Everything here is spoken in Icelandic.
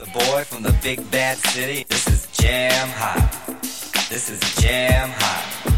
boy from the big bad city. This is Jam Hot. This is Jam Hot.